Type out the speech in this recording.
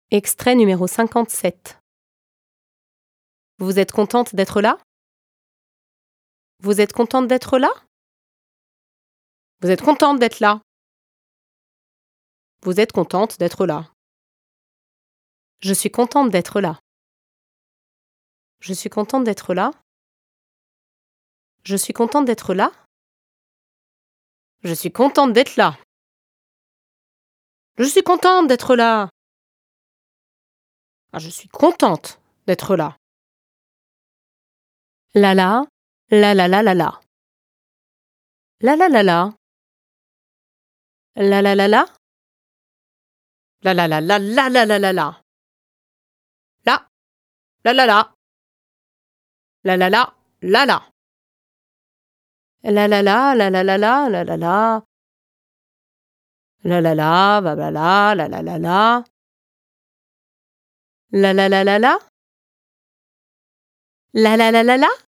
Extrait numéro 57. Vous êtes contente d'être là? Vous êtes contente d'être là? Vous êtes contente d'être là? Vous êtes contente d'être là? Je suis contente d'être là. Je suis contente d'être là? Je suis contente d'être là? Je suis contente d'être là. Je suis contente d'être là. Ah, je suis contente d'être là. La la, la la la la la. La la la la. La la la la. La la la la la la la la la. La la la la. La la la la la. La la la la la la la la la la. La la la ba ba la la la la la. La la la la la. La la la la la.